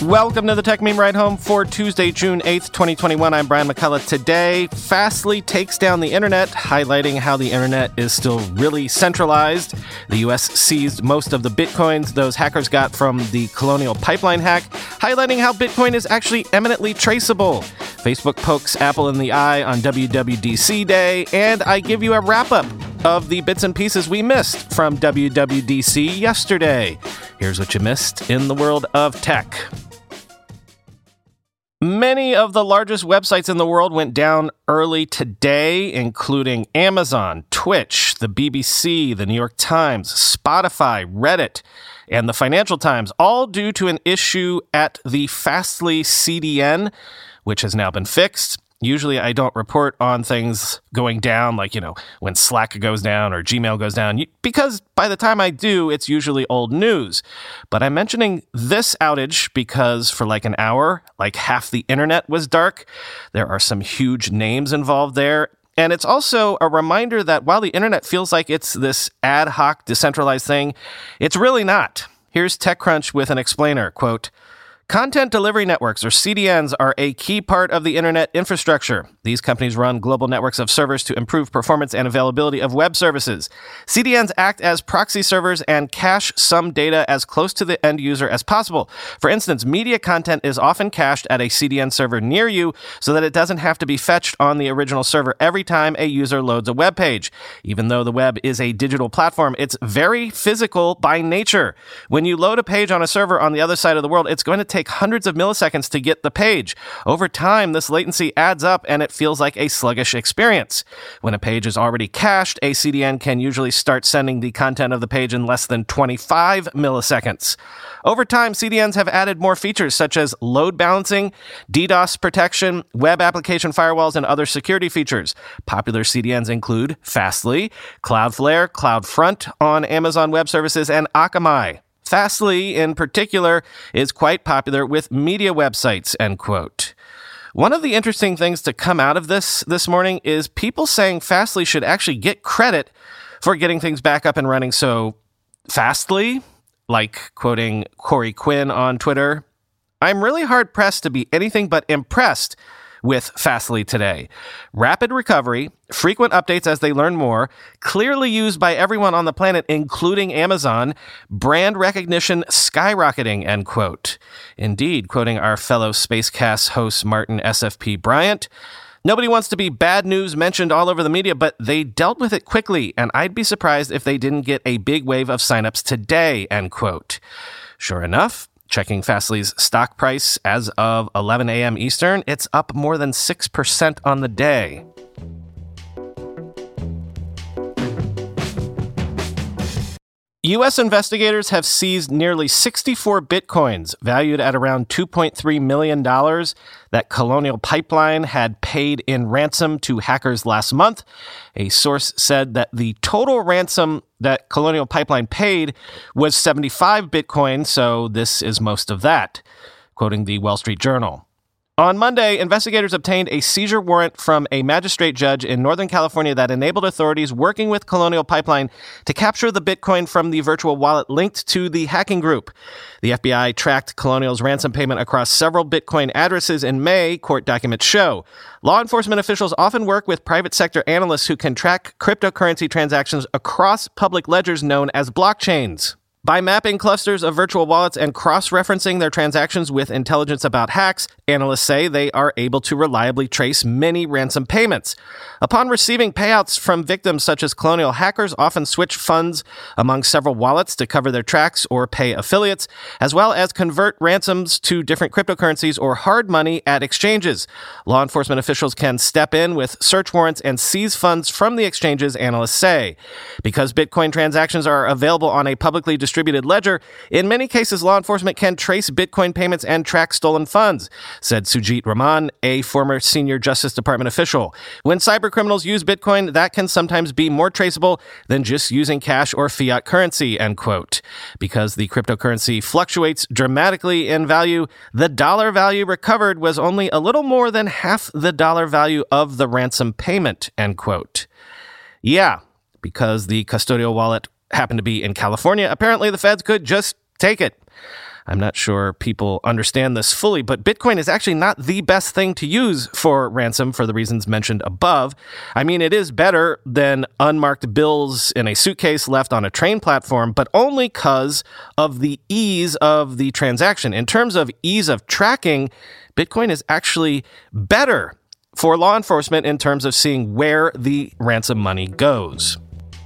Welcome to the Tech Meme Ride Home for Tuesday, June 8th, 2021. I'm Brian McCullough. Today, Fastly takes down the internet, highlighting how the internet is still really centralized. The U.S. seized most of the bitcoins those hackers got from the Colonial Pipeline hack, highlighting how Bitcoin is actually eminently traceable. Facebook pokes Apple in the eye on WWDC Day, and I give you a wrap-up of the bits and pieces we missed from WWDC yesterday. Here's what you missed in the world of tech. Many of the largest websites in the world went down early today, including Amazon, Twitch, the BBC, the New York Times, Spotify, Reddit, and the Financial Times, all due to an issue at the Fastly CDN, which has now been fixed. Usually I don't report on things going down, like, when Slack goes down or Gmail goes down, because by the time I do, it's usually old news. But I'm mentioning this outage because for like an hour, like half the internet was dark. There are some huge names involved there. And it's also a reminder that while the internet feels like it's this ad hoc, decentralized thing, it's really not. Here's TechCrunch with an explainer, quote, "Content delivery networks, or CDNs, are a key part of the internet infrastructure. These companies run global networks of servers to improve performance and availability of web services. CDNs act as proxy servers and cache some data as close to the end user as possible. For instance, media content is often cached at a CDN server near you so that it doesn't have to be fetched on the original server every time a user loads a web page. Even though the web is a digital platform, it's very physical by nature. When you load a page on a server on the other side of the world, it's going to take hundreds of milliseconds to get the page. Over time, this latency adds up and it feels like a sluggish experience. When a page is already cached, a CDN can usually start sending the content of the page in less than 25 milliseconds. Over time, CDNs have added more features such as load balancing, DDoS protection, web application firewalls, and other security features. Popular CDNs include Fastly, Cloudflare, CloudFront on Amazon Web Services, and Akamai. Fastly, in particular, is quite popular with media websites, end quote. One of the interesting things to come out of this morning is people saying Fastly should actually get credit for getting things back up and running so fastly, like quoting Corey Quinn on Twitter. I'm really hard-pressed to be anything but impressed with Fastly today. Rapid recovery, frequent updates as they learn more, clearly used by everyone on the planet, including Amazon, brand recognition skyrocketing, end quote. Indeed, quoting our fellow Spacecast host Martin SFP Bryant, "Nobody wants to be bad news mentioned all over the media, but they dealt with it quickly, and I'd be surprised if they didn't get a big wave of signups today," end quote. Sure enough, checking Fastly's stock price as of 11 a.m. Eastern, it's up more than 6% on the day. U.S. investigators have seized nearly 64 bitcoins, valued at around $2.3 million, that Colonial Pipeline had paid in ransom to hackers last month. A source said that the total ransom that Colonial Pipeline paid was 75 bitcoin, so this is most of that, quoting the Wall Street Journal. On Monday, investigators obtained a seizure warrant from a magistrate judge in Northern California that enabled authorities working with Colonial Pipeline to capture the Bitcoin from the virtual wallet linked to the hacking group. The FBI tracked Colonial's ransom payment across several Bitcoin addresses in May, court documents show. Law enforcement officials often work with private sector analysts who can track cryptocurrency transactions across public ledgers known as blockchains. By mapping clusters of virtual wallets and cross-referencing their transactions with intelligence about hacks, analysts say they are able to reliably trace many ransom payments. Upon receiving payouts from victims such as Colonial, hackers often switch funds among several wallets to cover their tracks or pay affiliates, as well as convert ransoms to different cryptocurrencies or hard money at exchanges. Law enforcement officials can step in with search warrants and seize funds from the exchanges, analysts say. Because Bitcoin transactions are available on a publicly distributed ledger, in many cases, law enforcement can trace Bitcoin payments and track stolen funds, said Sujit Raman, a former senior Justice Department official. When cybercriminals use Bitcoin, that can sometimes be more traceable than just using cash or fiat currency, end quote. Because the cryptocurrency fluctuates dramatically in value, the dollar value recovered was only a little more than half the dollar value of the ransom payment, end quote. Yeah, because the custodial wallet happened to be in California, apparently the feds could just take it. I'm not sure people understand this fully, but Bitcoin is actually not the best thing to use for ransom for the reasons mentioned above. I mean, it is better than unmarked bills in a suitcase left on a train platform, but only because of the ease of the transaction. In terms of ease of tracking, Bitcoin is actually better for law enforcement in terms of seeing where the ransom money goes.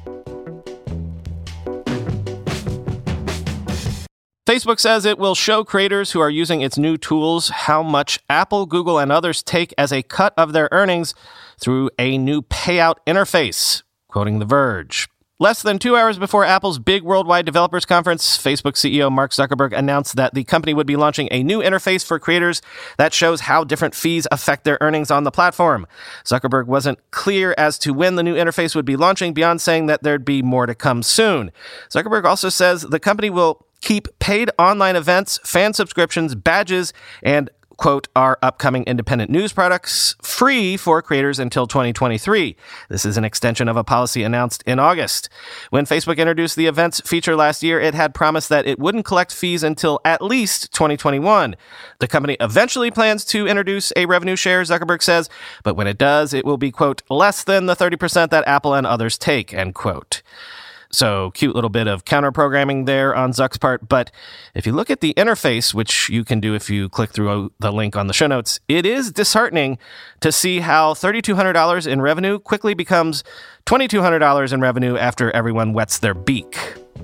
Facebook says it will show creators who are using its new tools how much Apple, Google, and others take as a cut of their earnings through a new payout interface, quoting The Verge. Less than 2 hours before Apple's big worldwide developers conference, Facebook CEO Mark Zuckerberg announced that the company would be launching a new interface for creators that shows how different fees affect their earnings on the platform. Zuckerberg wasn't clear as to when the new interface would be launching, beyond saying that there'd be more to come soon. Zuckerberg also says the company will keep paid online events, fan subscriptions, badges, and, quote, our upcoming independent news products free for creators until 2023. This is an extension of a policy announced in August. When Facebook introduced the events feature last year, it had promised that it wouldn't collect fees until at least 2021. The company eventually plans to introduce a revenue share, Zuckerberg says, but when it does, it will be, quote, less than the 30% that Apple and others take, end quote. So, cute little bit of counter-programming there on Zuck's part, but if you look at the interface, which you can do if you click through the link on the show notes, it is disheartening to see how $3,200 in revenue quickly becomes $2,200 in revenue after everyone wets their beak.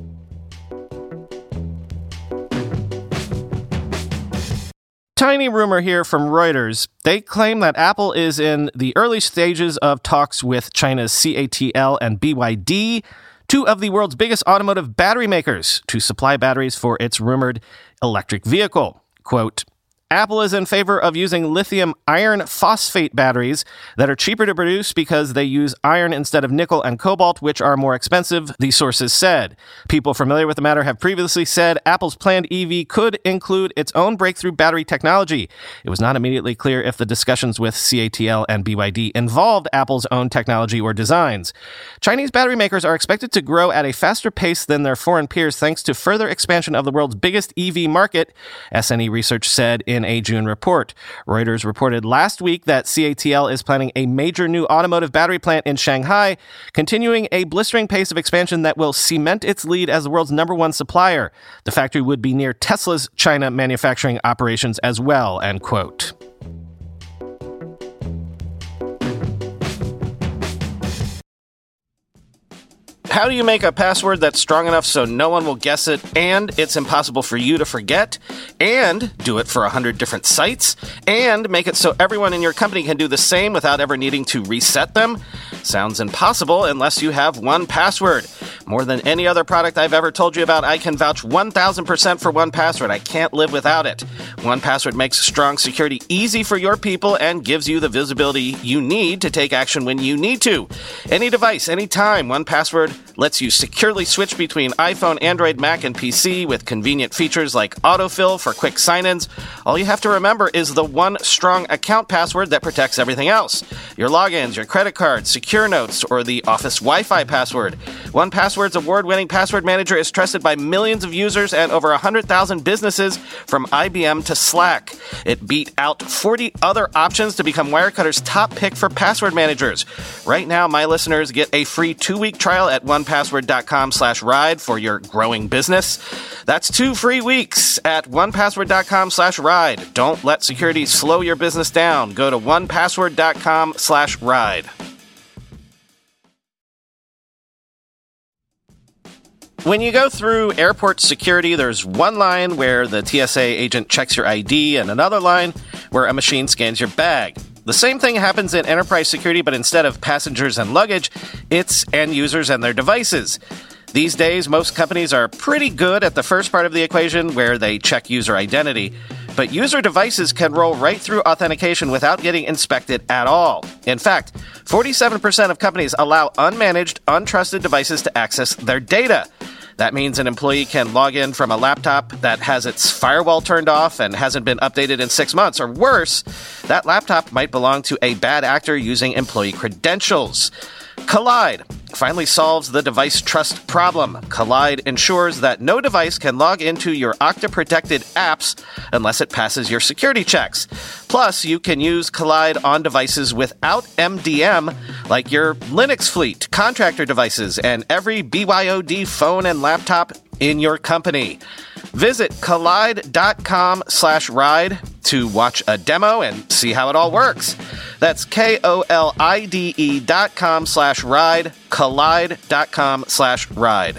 Tiny rumor here from Reuters. They claim that Apple is in the early stages of talks with China's CATL and BYD, two of the world's biggest automotive battery makers, to supply batteries for its rumored electric vehicle. Quote, Apple is in favor of using lithium iron phosphate batteries that are cheaper to produce because they use iron instead of nickel and cobalt, which are more expensive, the sources said. People familiar with the matter have previously said Apple's planned EV could include its own breakthrough battery technology. It was not immediately clear if the discussions with CATL and BYD involved Apple's own technology or designs. Chinese battery makers are expected to grow at a faster pace than their foreign peers thanks to further expansion of the world's biggest EV market, SNE Research said in a June report. Reuters reported last week that CATL is planning a major new automotive battery plant in Shanghai, continuing a blistering pace of expansion that will cement its lead as the world's number one supplier. The factory would be near Tesla's China manufacturing operations as well, end quote. How do you make a password that's strong enough so no one will guess it, and it's impossible for you to forget, and do it for 100 different sites, and make it so everyone in your company can do the same without ever needing to reset them? Sounds impossible unless you have 1Password. More than any other product I've ever told you about, I can vouch 1,000% for 1Password. I can't live without it. 1Password makes strong security easy for your people and gives you the visibility you need to take action when you need to. Any device, anytime, 1Password lets you securely switch between iPhone, Android, Mac, and PC with convenient features like autofill for quick sign-ins. All you have to remember is the one strong account password that protects everything else. Your logins, your credit cards, secure notes, or the office Wi-Fi password. 1Password's award-winning password manager is trusted by millions of users and over 100,000 businesses from IBM to Slack. It beat out 40 other options to become Wirecutter's top pick for password managers. Right now, my listeners get a free 2-week trial at onepassword.com/ride for your growing business. That's 2 free weeks at onepassword.com/ride. Don't let security slow your business down. Go to onepassword.com/ride. When you go through airport security, there's one line where the TSA agent checks your ID and another line where a machine scans your bag. The same thing happens in enterprise security, but instead of passengers and luggage, it's end users and their devices. These days, most companies are pretty good at the first part of the equation where they check user identity, but user devices can roll right through authentication without getting inspected at all. In fact, 47% of companies allow unmanaged, untrusted devices to access their data. That means an employee can log in from a laptop that has its firewall turned off and hasn't been updated in 6 months, or worse, that laptop might belong to a bad actor using employee credentials. Kolide, finally solves the device trust problem. Kolide ensures that no device can log into your Okta-protected apps unless it passes your security checks. Plus, you can use Kolide on devices without MDM, like your Linux fleet, contractor devices, and every BYOD phone and laptop in your company. Visit kolide.com/ride to watch a demo and see how it all works. That's KOLIDE.com/ride, kolide.com/ride.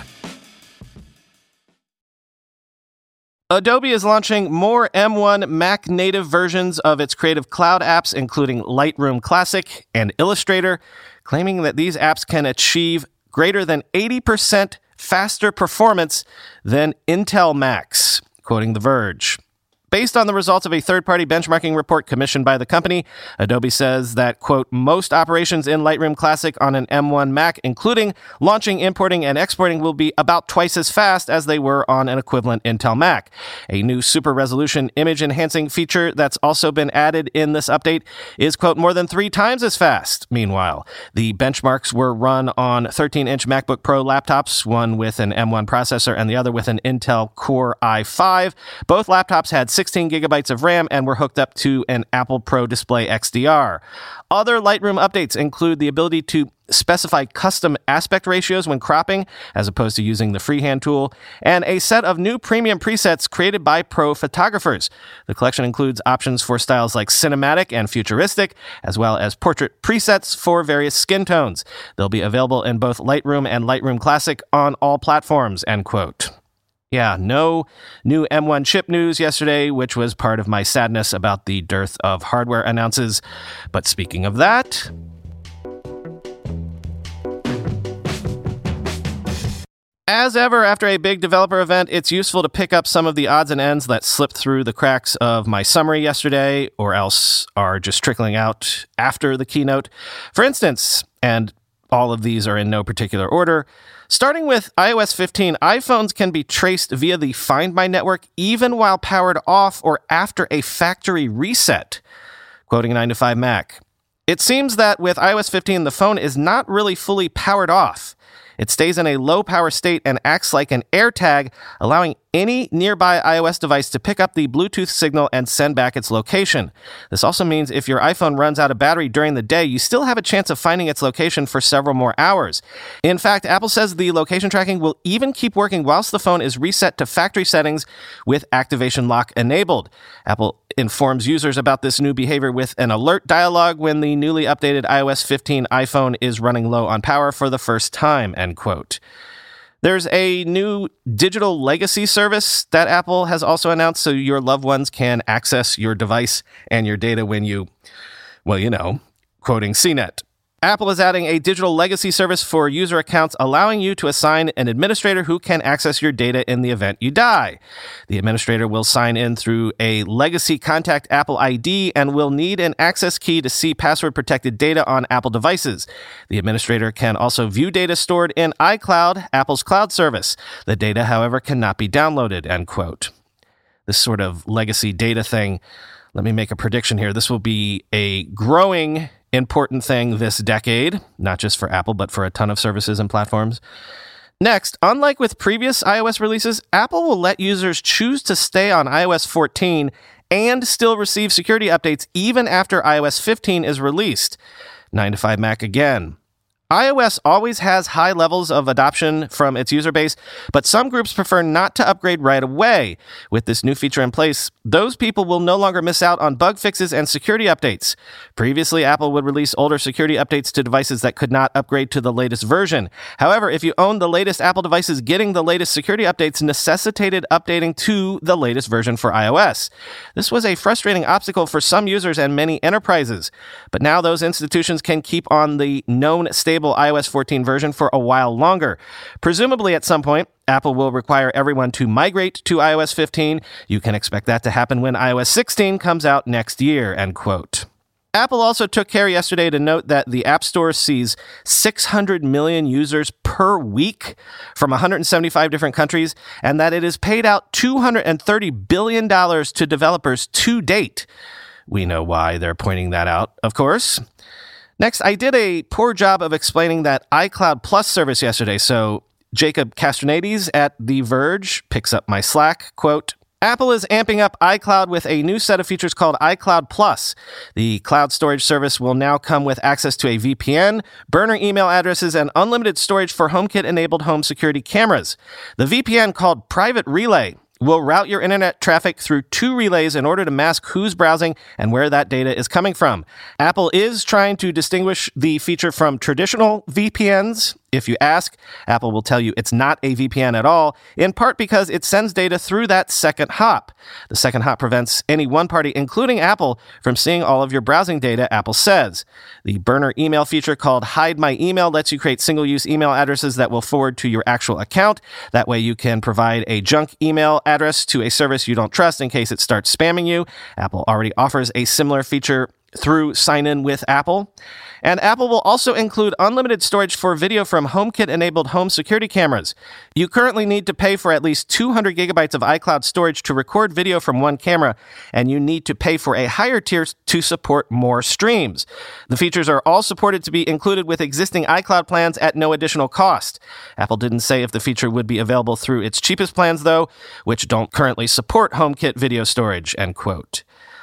Adobe is launching more M1 Mac native versions of its Creative Cloud apps, including Lightroom Classic and Illustrator, claiming that these apps can achieve greater than 80% faster performance than Intel Macs, quoting The Verge. Based on the results of a third-party benchmarking report commissioned by the company, Adobe says that, quote, most operations in Lightroom Classic on an M1 Mac, including launching, importing, and exporting, will be about twice as fast as they were on an equivalent Intel Mac. A new super resolution image enhancing feature that's also been added in this update is, quote, more than 3 times as fast. Meanwhile, the benchmarks were run on 13-inch MacBook Pro laptops, one with an M1 processor and the other with an Intel Core i5. Both laptops had 16 gigabytes of RAM and were hooked up to an Apple Pro Display XDR. Other Lightroom updates include the ability to specify custom aspect ratios when cropping, as opposed to using the freehand tool, and a set of new premium presets created by pro photographers. The collection includes options for styles like cinematic and futuristic, as well as portrait presets for various skin tones. They'll be available in both Lightroom and Lightroom Classic on all platforms, end quote. Yeah, no new M1 chip news yesterday, which was part of my sadness about the dearth of hardware announces. But speaking of that, as ever, after a big developer event, it's useful to pick up some of the odds and ends that slipped through the cracks of my summary yesterday, or else are just trickling out after the keynote. For instance, and all of these are in no particular order, starting with iOS 15, iPhones can be traced via the Find My network even while powered off or after a factory reset, quoting 9to5Mac. It seems that with iOS 15, the phone is not really fully powered off. It stays in a low power state and acts like an AirTag, allowing any nearby iOS device to pick up the Bluetooth signal and send back its location. This also means if your iPhone runs out of battery during the day, you still have a chance of finding its location for several more hours. In fact, Apple says the location tracking will even keep working whilst the phone is reset to factory settings with activation lock enabled. Apple informs users about this new behavior with an alert dialog when the newly updated iOS 15 iPhone is running low on power for the first time, end quote. There's a new digital legacy service that Apple has also announced so your loved ones can access your device and your data when you, well, you know, quoting CNET. Apple is adding a digital legacy service for user accounts, allowing you to assign an administrator who can access your data in the event you die. The administrator will sign in through a legacy contact Apple ID and will need an access key to see password-protected data on Apple devices. The administrator can also view data stored in iCloud, Apple's cloud service. The data, however, cannot be downloaded, end quote. This sort of legacy data thing, let me make a prediction here. This will be a growing important thing this decade, not just for Apple, but for a ton of services and platforms. Next, unlike with previous iOS releases, Apple will let users choose to stay on iOS 14 and still receive security updates even after iOS 15 is released. 9to5Mac again. iOS always has high levels of adoption from its user base, but some groups prefer not to upgrade right away. With this new feature in place, those people will no longer miss out on bug fixes and security updates. Previously, Apple would release older security updates to devices that could not upgrade to the latest version. However, if you owned the latest Apple devices, getting the latest security updates necessitated updating to the latest version for iOS. This was a frustrating obstacle for some users and many enterprises, but now those institutions can keep on the known stable iOS 14 version for a while longer. Presumably at some point, Apple will require everyone to migrate to iOS 15. You can expect that to happen when iOS 16 comes out next year, end quote. Apple also took care yesterday to note that the App Store sees 600 million users per week from 175 different countries, and that it has paid out $230 billion to developers to date. We know why they're pointing that out, of course. Next, I did a poor job of explaining that iCloud Plus service yesterday, so Jacob Castronades at The Verge picks up my slack, quote, Apple is amping up iCloud with a new set of features called iCloud Plus. The cloud storage service will now come with access to a VPN, burner email addresses, and unlimited storage for HomeKit-enabled home security cameras. The VPN, called Private Relay, will route your internet traffic through 2 relays in order to mask who's browsing and where that data is coming from. Apple is trying to distinguish the feature from traditional VPNs. If you ask, Apple will tell you it's not a VPN at all, in part because it sends data through that second hop. The second hop prevents any one party, including Apple, from seeing all of your browsing data, Apple says. The burner email feature called Hide My Email lets you create single-use email addresses that will forward to your actual account. That way you can provide a junk email address to a service you don't trust in case it starts spamming you. Apple already offers a similar feature through Sign-In with Apple. And Apple will also include unlimited storage for video from HomeKit-enabled home security cameras. You currently need to pay for at least 200 gigabytes of iCloud storage to record video from one camera, and you need to pay for a higher tier to support more streams. The features are all supported to be included with existing iCloud plans at no additional cost. Apple didn't say if the feature would be available through its cheapest plans, though, which don't currently support HomeKit video storage, end quote.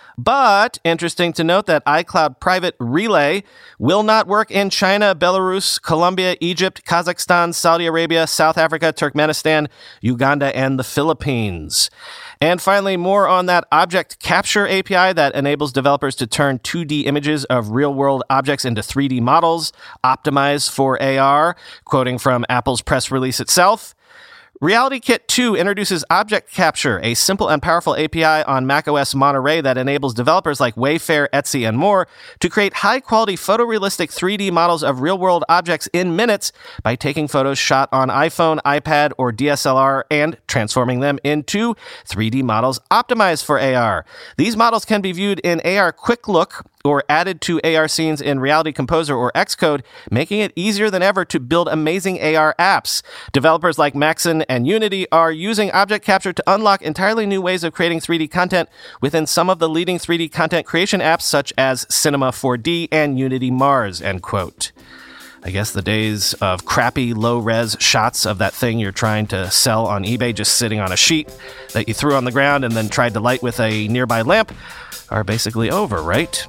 But interesting to note that iCloud Private Relay will not work in China, Belarus, Colombia, Egypt, Kazakhstan, Saudi Arabia, South Africa, Turkmenistan, Uganda, and the Philippines. And finally, more on that Object Capture API that enables developers to turn 2D images of real-world objects into 3D models, optimized for AR, quoting from Apple's press release itself. RealityKit 2 introduces Object Capture, a simple and powerful API on macOS Monterey that enables developers like Wayfair, Etsy, and more to create high-quality photorealistic 3D models of real-world objects in minutes by taking photos shot on iPhone, iPad, or DSLR and transforming them into 3D models optimized for AR. These models can be viewed in AR Quick Look or added to AR scenes in Reality Composer or Xcode, making it easier than ever to build amazing AR apps. Developers like Maxon and Unity are using Object Capture to unlock entirely new ways of creating 3D content within some of the leading 3D content creation apps such as Cinema 4D and Unity Mars, end quote. I guess the days of crappy, low-res shots of that thing you're trying to sell on eBay just sitting on a sheet that you threw on the ground and then tried to light with a nearby lamp are basically over, right?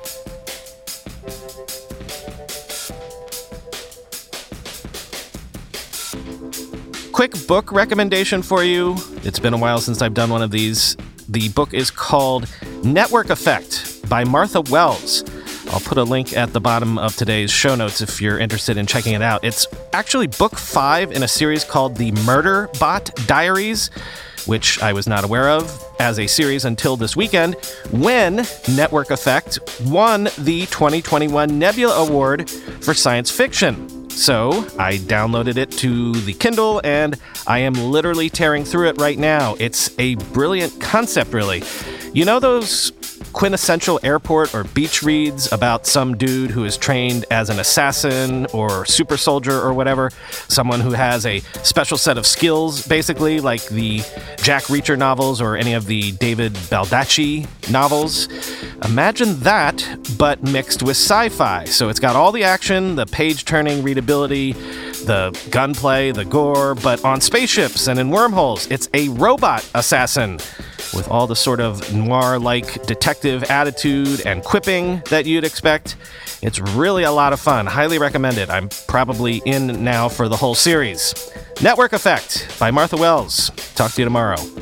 Quick book recommendation for you. It's been a while since I've done one of these. The book is called Network Effect by Martha Wells. I'll put a link at the bottom of today's show notes if you're interested in checking it out. It's actually book 5 in a series called The Murderbot Diaries, which I was not aware of as a series until this weekend, when Network Effect won the 2021 Nebula Award for Science Fiction. So I downloaded it to the Kindle, and I am literally tearing through it right now. It's a brilliant concept, really. You know those quintessential airport or beach reads about some dude who is trained as an assassin or super soldier or whatever, someone who has a special set of skills, basically, like the Jack Reacher novels or any of the David Baldacci novels? Imagine that, but mixed with sci-fi. So it's got all the action, the page-turning readability, the gunplay, the gore, but on spaceships and in wormholes. It's a robot assassin with all the sort of noir-like detective attitude and quipping that you'd expect. It's really a lot of fun. Highly recommend it. I'm probably in now for the whole series. Network Effect by Martha Wells. Talk to you tomorrow.